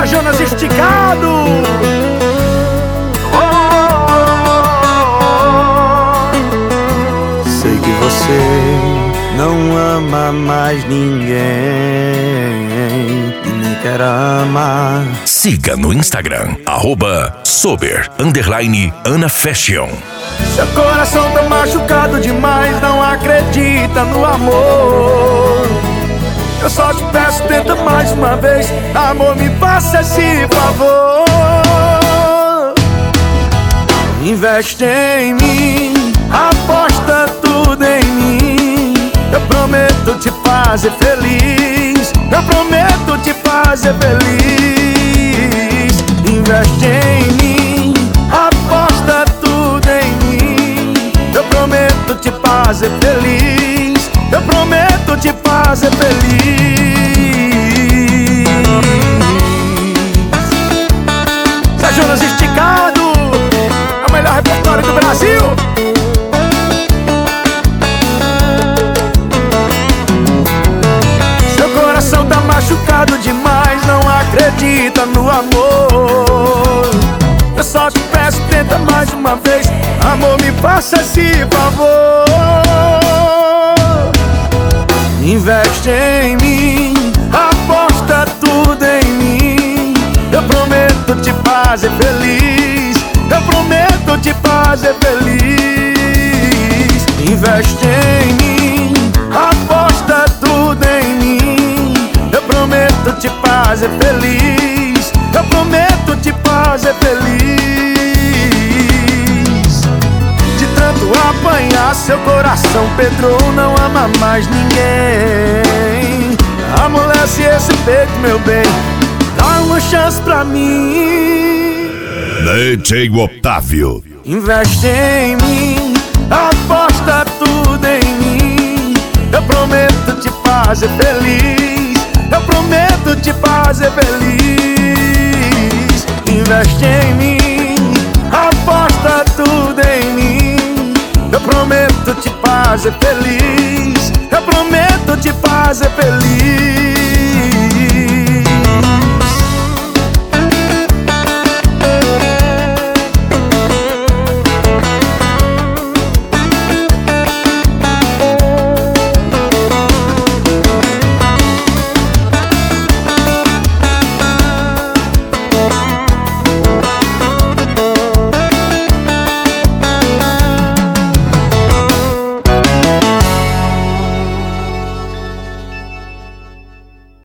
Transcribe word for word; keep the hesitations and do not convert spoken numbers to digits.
Jonas Esticado. Sei que você não ama mais ninguém e nem quer amar. Siga no Instagram, arroba Sober, underline Ana Fashion. Seu coração tá machucado demais, não acredita no amor. Eu só te peço, tenta mais uma vez. Amor, me faça esse favor. Investe em mim, aposta tudo em mim. Eu prometo te fazer feliz. Eu prometo te fazer feliz. Investe em mim, aposta tudo em mim. Eu prometo te fazer feliz. Eu prometo te fazer feliz. Zé Jonas Esticado é o melhor repertório do Brasil. Seu coração tá machucado demais, não acredita no amor. Eu só te peço, tenta mais uma vez. Amor, me faça esse favor. Investe em mim, aposta tudo em mim. Eu prometo te fazer feliz. Eu prometo te fazer feliz. Investe em mim, aposta tudo em mim. Eu prometo te fazer feliz. Eu prometo te fazer feliz. De tanto apanhar, seu coração Pedro não ama mais ninguém. Amolece esse peito, meu bem, dá uma chance pra mim. D J Otávio. Investe em mim, aposta tudo em mim. Eu prometo te fazer feliz. Eu prometo te fazer feliz. Investe em mim, aposta tudo em mim. Eu prometo te fazer feliz. Eu prometo te fazer feliz.